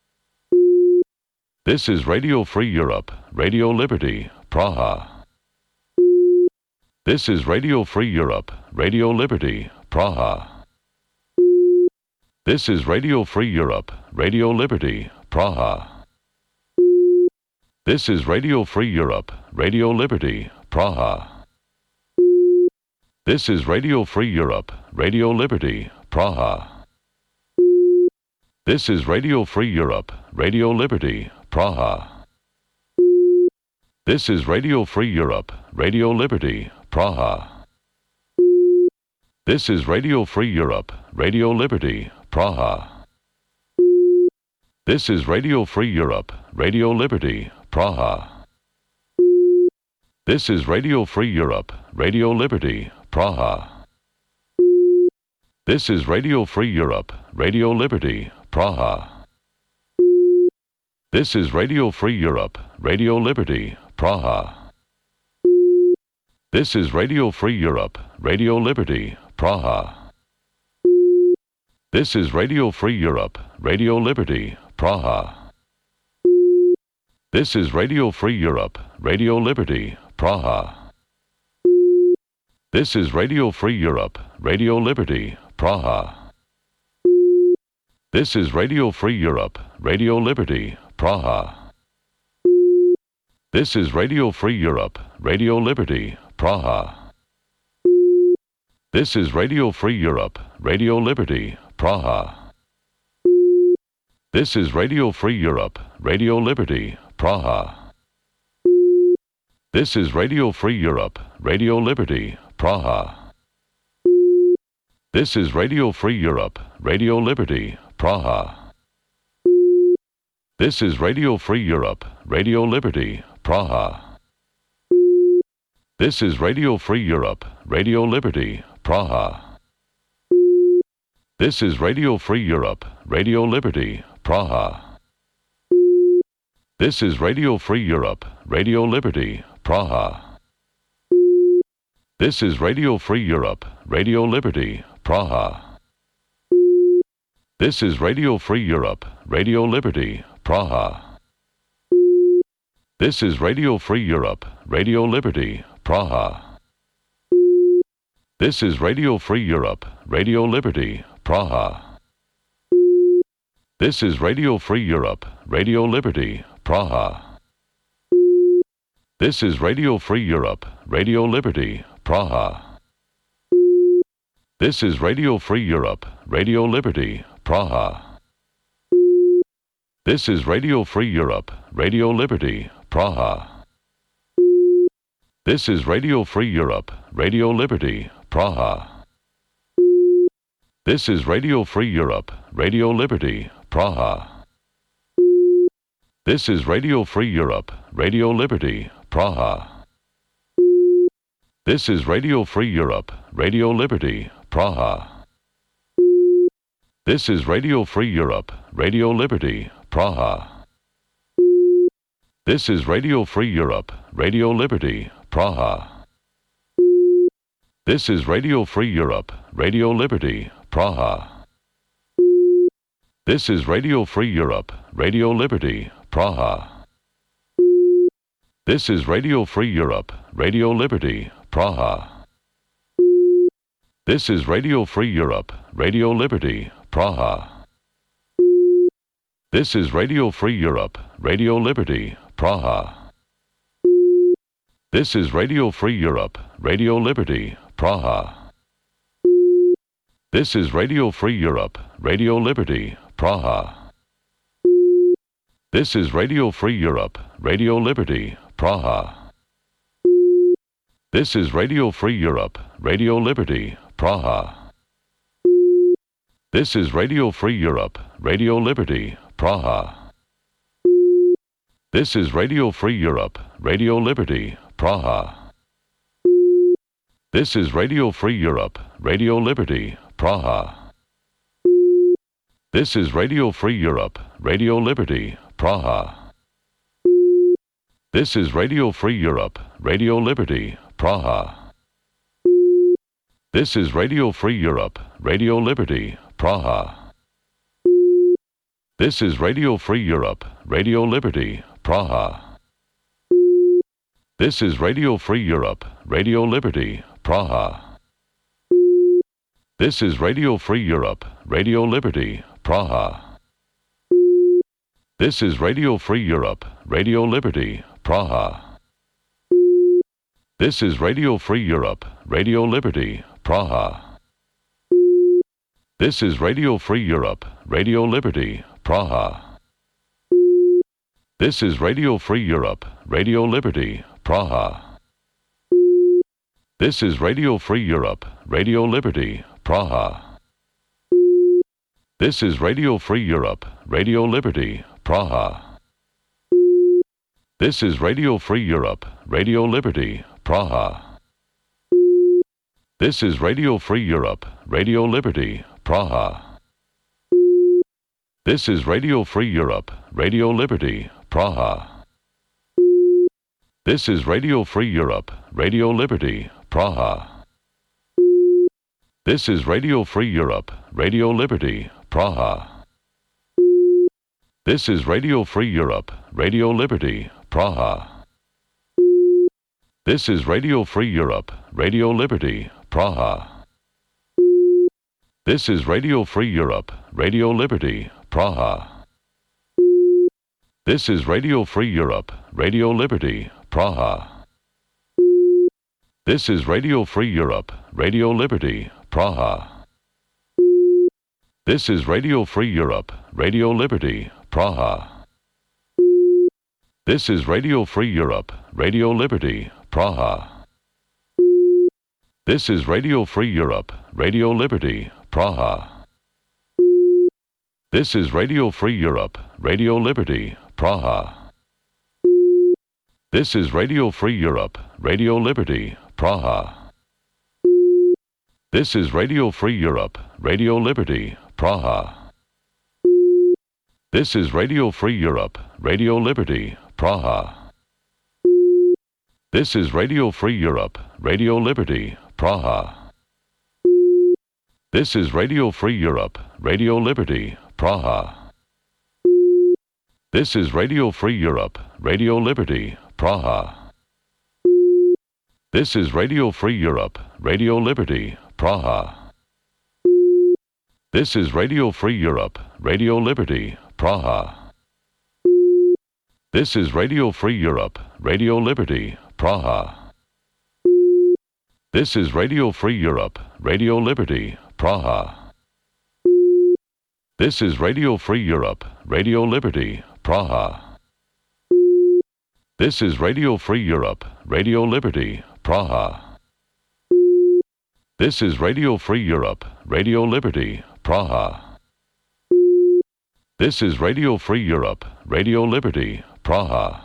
This is Radio Free Europe, Radio Liberty, Praha. This is Radio Free Europe, Radio Liberty, Praha. This is Radio Free Europe, Radio Liberty, Praha. This is Radio Free Europe, Radio Liberty, Praha. This is Radio Free Europe, Radio Liberty, Praha. This is Radio Free Europe, Radio Liberty, Praha. This is Radio Free Europe, Radio Liberty, Praha. This is Radio Free Europe, Radio Liberty, Praha. This is Radio Free Europe, Radio Liberty, Praha. This is Radio Free Europe, Radio Liberty, Praha. This is Radio Free Europe, Radio Liberty, Praha. This is Radio Free Europe, Radio Liberty, Praha. This is Radio Free Europe, Radio Liberty, Praha. This is Radio Free Europe, Radio Liberty, Praha. This is Radio Free Europe, Radio Liberty, Praha. This is Radio Free Europe, Radio Liberty, Praha. This is Radio Free Europe, Radio Liberty, Praha. This is Radio Free Europe, Radio Liberty, Praha. This is Radio Free Europe, Radio Liberty, Praha. This is Radio Free Europe, Radio Liberty, Praha. This is Radio Free Europe, Radio Liberty, Praha. This is Radio Free Europe, Radio Liberty, Praha. This is Radio Free Europe, Radio Liberty, Praha. This is Radio Free Europe, Radio Liberty, Praha. This is Radio Free Europe, Radio Liberty, Praha. This is Radio Free Europe, Radio Liberty, Praha. This is Radio Free Europe, Radio Liberty, Praha. This is Radio Free Europe, Radio Liberty, Praha. This is Radio Free Europe, Radio Liberty, Praha. This is Radio Free Europe, Radio Liberty, Praha. This is Radio Free Europe, Radio Liberty, Praha. This is Radio Free Europe, Radio Liberty, Praha. This is Radio Free Europe, Radio Liberty, Praha. This is Radio Free Europe, Radio Liberty, Praha. This is Radio Free Europe, Radio Liberty, Praha. This is Radio Free Europe, Radio Liberty, Praha. This is Radio Free Europe, Radio Liberty, Praha. This is Radio Free Europe, Radio Liberty, Praha. This is Radio Free Europe, Radio Liberty, Praha. This is Radio Free Europe, Radio Liberty, Praha. This is Radio Free Europe, Radio Liberty, Praha. This is Radio Free Europe, Radio Liberty, Praha. This is Radio Free Europe, Radio Liberty, Praha. This is Radio Free Europe, Radio Liberty, Praha. This is Radio Free Europe, Radio Liberty, Praha. This is Radio Free Europe, Radio Liberty, Praha. This is Radio Free Europe, Radio Liberty, Praha. This is Radio Free Europe, Radio Liberty, Praha. This is Radio Free Europe, Radio Liberty, Praha. This is Radio Free Europe, Radio Liberty, Praha. This is Radio Free Europe, Radio Liberty, Praha. This is Radio Free Europe, Radio Liberty, Praha. This is Radio Free Europe, Radio Liberty, Praha. This is Radio Free Europe, Radio Liberty, Praha. This is Radio Free Europe, Radio Liberty, Praha. This is Radio Free Europe, Radio Liberty, Praha. This is Radio Free Europe, Radio Liberty, Praha. This is Radio Free Europe, Radio Liberty, Praha. This is Radio Free Europe, Radio Liberty, Praha. This is Radio Free Europe, Radio Liberty, Praha. This is Radio Free Europe, Radio Liberty, Praha. This is Radio Free Europe, Radio Liberty, Praha. This is Radio Free Europe, Radio Liberty, Praha. This is Radio Free Europe, Radio Liberty, Praha. This is Radio Free Europe, Radio Liberty, Praha. This is Radio Free Europe, Radio Liberty, Praha. This is Radio Free Europe, Radio Liberty, Praha. This is Radio Free Europe, Radio Liberty, Praha. This is Radio Free Europe, Radio Liberty, Praha. This is Radio Free Europe, Radio Liberty, Praha. This is Radio Free Europe, Radio Liberty, Praha. This is Radio Free Europe, Radio Liberty, Praha. This is Radio Free Europe, Radio Liberty, Praha. This is Radio Free Europe, Radio Liberty, Praha. This is Radio Free Europe, Radio Liberty, Praha. This is Radio Free Europe, Radio Liberty, Praha. This is Radio Free Europe, Radio Liberty, Praha. This is Radio Free Europe, Radio Liberty, Praha. This is Radio Free Europe, Radio Liberty, Praha. This is Radio Free Europe, Radio Liberty, Praha. This is Radio Free Europe, Radio Liberty, Praha. This is Radio Free Europe, Radio Liberty, Praha. This is Radio Free Europe, Radio Liberty, Praha. This is Radio Free Europe, Radio Liberty, Praha. This is Radio Free Europe, Radio Liberty, Praha. This is Radio Free Europe, Radio Liberty, Praha. This is Radio Free Europe, Radio Liberty, Praha. This is Radio Free Europe, Radio Liberty, Praha. This is Radio Free Europe, Radio Liberty, Praha. This is Radio Free Europe, Radio Liberty, Praha. This is Radio Free Europe, Radio Liberty, Praha. This is Radio Free Europe, Radio Liberty, Praha.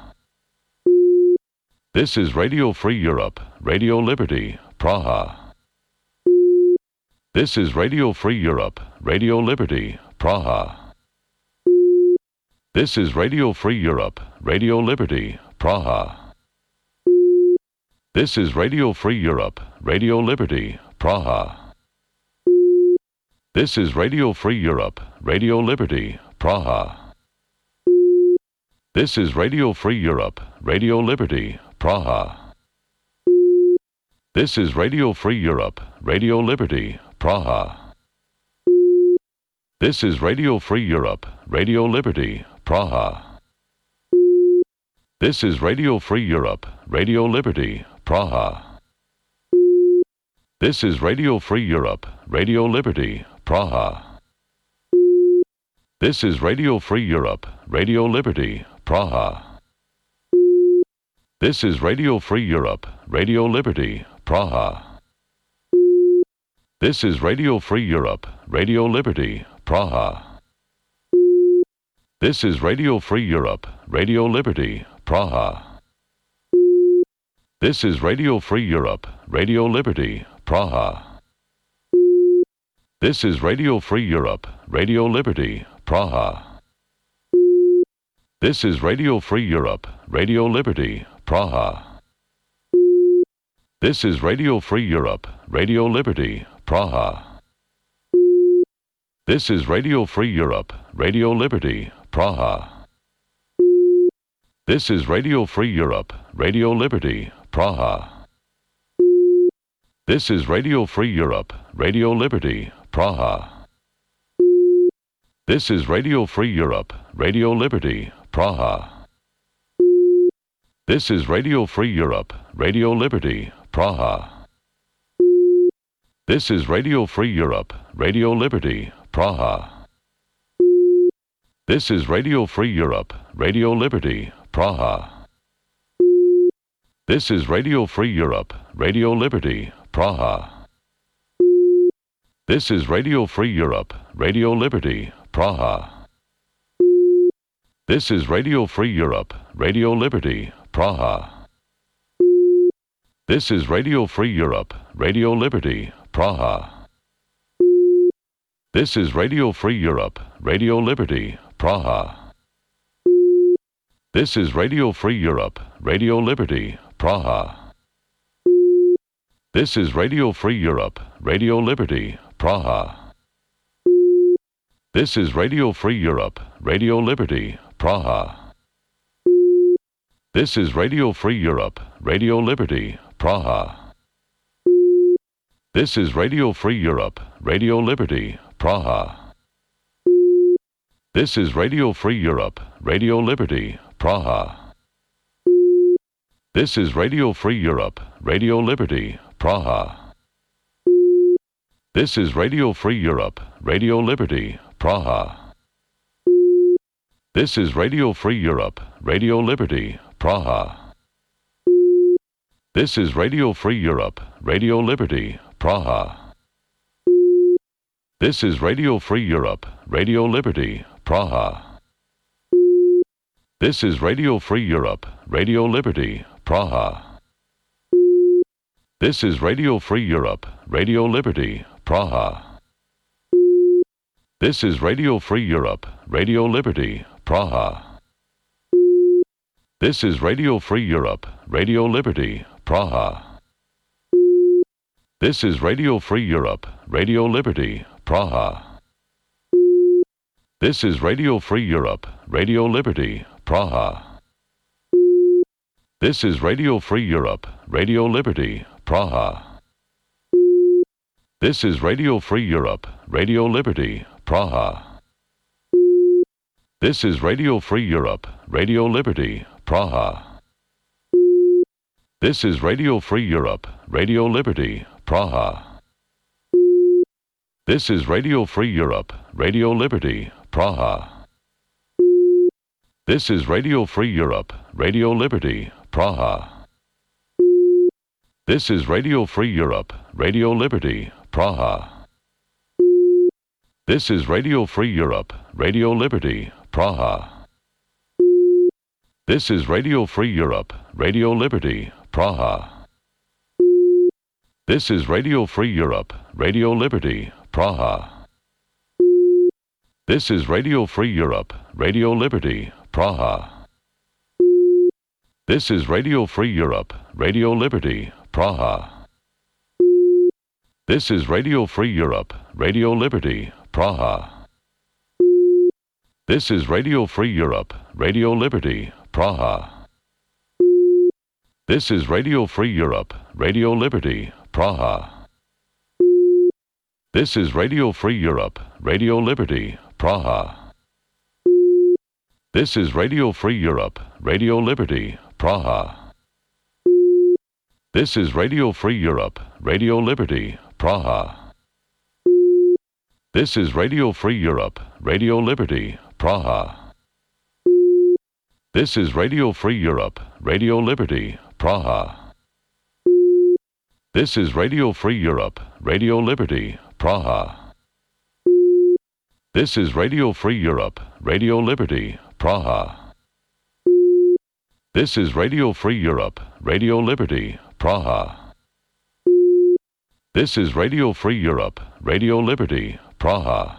This is Radio Free Europe, Radio Liberty, Praha. This is Radio Free Europe, Radio Liberty, Praha. This is Radio Free Europe, Radio Liberty, Praha. This is Radio Free Europe, Radio Liberty, Praha. This is Radio Free Europe, Radio Liberty, Praha. This is Radio Free Europe, Radio Liberty, Praha. This is Radio Free Europe, Radio Liberty, Praha. This is Radio Free Europe, Radio Liberty, Praha. This is Radio Free Europe, Radio Liberty, Praha. This is Radio Free Europe, Radio Liberty, Praha. This is Radio Free Europe, Radio Liberty, Praha. This is Radio Free Europe, Radio Liberty, Praha. This is Radio Free Europe, Radio Liberty, Praha. This is Radio Free Europe, Radio Liberty, Praha. This is Radio Free Europe, Radio Liberty, Praha. This is Radio Free Europe, Radio Liberty, Praha. This is Radio Free Europe, Radio Liberty, Praha. This is Radio Free Europe, Radio Liberty, Praha. This is Radio Free Europe, Radio Liberty, Praha. This is Radio Free Europe, Radio Liberty, Praha. This is Radio Free Europe, Radio Liberty, Praha. This is Radio Free Europe, Radio Liberty, Praha. This is Radio Free Europe, Radio Liberty, Praha. This is Radio Free Europe, Radio Liberty, Praha. This is Radio Free Europe, Radio Liberty, Praha. This is Radio Free Europe, Radio Liberty, Praha. This is Radio Free Europe, Radio Liberty, Praha. This is Radio Free Europe, Radio Liberty, Praha. This is Radio Free Europe, Radio Liberty, Praha. This is Radio Free Europe, Radio Liberty, Praha. This is Radio Free Europe, Radio Liberty, Praha. This is Radio Free Europe, Radio Liberty, Praha. This is Radio Free Europe, Radio Liberty, Praha. This is Radio Free Europe, Radio Liberty, Praha. This is Radio Free Europe, Radio Liberty, Praha. This is Radio Free Europe, Radio Liberty, Praha. This is Radio Free Europe, Radio Liberty, Praha. This is Radio Free Europe, Radio Liberty, Praha. This is Radio Free Europe, Radio Liberty, Praha. This is Radio Free Europe, Radio Liberty, Praha. This is Radio Free Europe, Radio Liberty, Praha. This is Radio Free Europe, Radio Liberty, Praha. This is Radio Free Europe, Radio Liberty, Praha. This is Radio Free Europe, Radio Liberty, Praha. This is Radio Free Europe, Radio Liberty, Praha. This is Radio Free Europe, Radio Liberty, Praha. This is Radio Free Europe, Radio Liberty, Praha. This is Radio Free Europe, Radio Liberty, Praha. This is Radio Free Europe, Radio Liberty, Praha. This is Radio Free Europe, Radio Liberty, Praha. This is Radio Free Europe, Radio Liberty, Praha. This is Radio Free Europe, Radio Liberty, Praha. This is Radio Free Europe, Radio Liberty, Praha. This is Radio Free Europe, Radio Liberty, Praha. This is Radio Free Europe, Radio Liberty, Praha. This is Radio Free Europe, Radio Liberty, Praha. This is Radio Free Europe, Radio Liberty, Praha. This is Radio Free Europe, Radio Liberty, Praha. This is Radio Free Europe, Radio Liberty, Praha. This is Radio Free Europe, Radio Liberty, Praha. This is Radio Free Europe, Radio Liberty, Praha. This is Radio Free Europe, Radio Liberty, Praha. This is Radio Free Europe, Radio Liberty, Praha. This is Radio Free Europe, Radio Liberty, Praha. This is Radio Free Europe, Radio Liberty, Praha. This is Radio Free Europe, Radio Liberty, Praha. This is Radio Free Europe, Radio Liberty, Praha. This is Radio Free Europe, Radio Liberty, Praha. This is Radio Free Europe, Radio Liberty, Praha. This is Radio Free Europe, Radio Liberty, Praha. This is Radio Free Europe, Radio Liberty, Praha.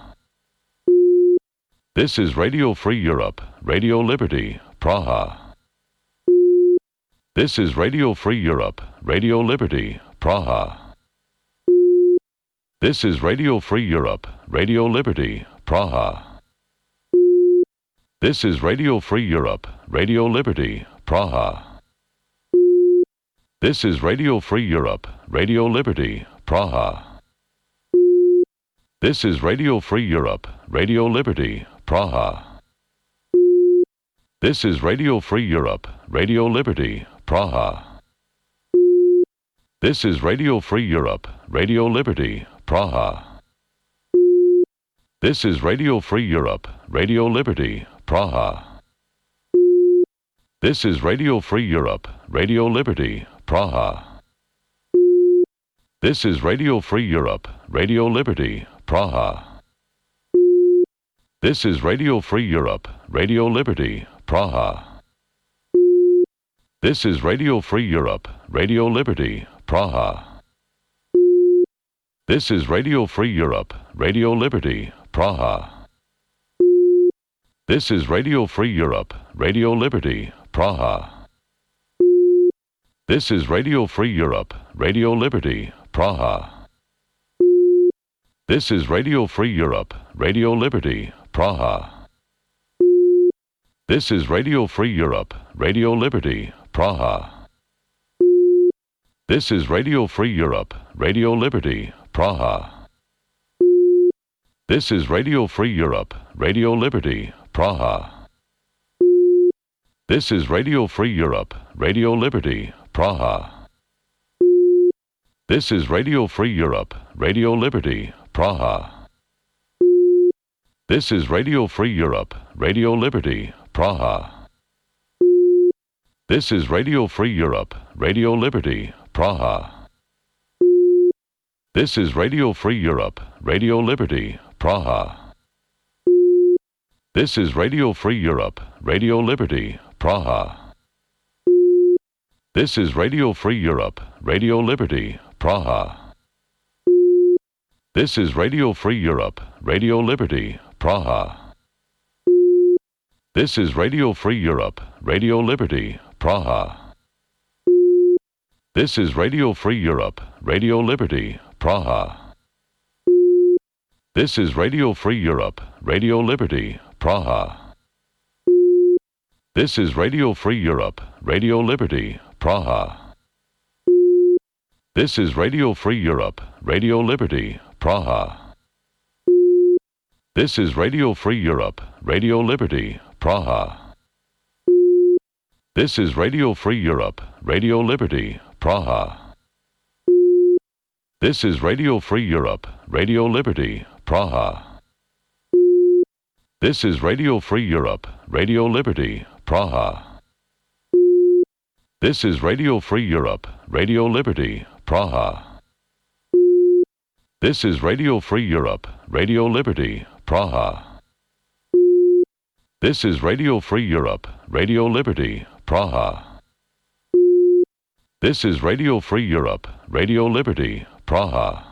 This is Radio Free Europe, Radio Liberty, Praha. This is Radio Free Europe, Radio Liberty, Praha. This is Radio Free Europe, Radio Liberty, Praha. This is Radio Free Europe, Radio Liberty, Praha. This is Radio Free Europe, Radio Liberty, Praha. This is Radio Free Europe, Radio Liberty, Praha. This is Radio Free Europe, Radio Liberty, Praha. This is Radio Free Europe, Radio Liberty, Praha. This is Radio Free Europe, Radio Liberty, Praha. This is Radio Free Europe, Radio Liberty, Praha. This is Radio Free Europe, Radio Liberty, Praha. This is Radio Free Europe, Radio Liberty, Praha. This is Radio Free Europe, Radio Liberty, Praha. This is Radio Free Europe, Radio Liberty, Praha. This is Radio Free Europe, Radio Liberty, Praha. This is Radio Free Europe, Radio Liberty, Praha. This is Radio Free Europe, Radio Liberty, Praha. This is Radio Free Europe, Radio Liberty, Praha. This is Radio Free Europe, Radio Liberty, Praha. This is Radio Free Europe, Radio Liberty, Praha. This is Radio Free Europe, Radio Liberty, Praha. This is Radio Free Europe, Radio Liberty, Praha. This is Radio Free Europe, Radio Liberty, Praha. This is Radio Free Europe, Radio Liberty, Praha. This is Radio Free Europe, Radio Liberty, Praha. This is Radio Free Europe, Radio Liberty, Praha. This is Radio Free Europe, Radio Liberty, Praha. This is Radio Free Europe, Radio Liberty, Praha. This is Radio Free Europe, Radio Liberty, Praha. This is Radio Free Europe, Radio Liberty, Praha. This is Radio Free Europe, Radio Liberty, Praha. This is Radio Free Europe, Radio Liberty, Praha. This is Radio Free Europe, Radio Liberty, Praha. This is Radio Free Europe, Radio Liberty, Praha. This is Radio Free Europe, Radio Liberty, Praha. This is Radio Free Europe, Radio Liberty, Praha. This is Radio Free Europe, Radio Liberty, Praha. This is Radio Free Europe, Radio Liberty, Praha. This is Radio Free Europe, Radio Liberty, Praha. This is Radio Free Europe, Radio Liberty, Praha. This is Radio Free Europe, Radio Liberty, Praha.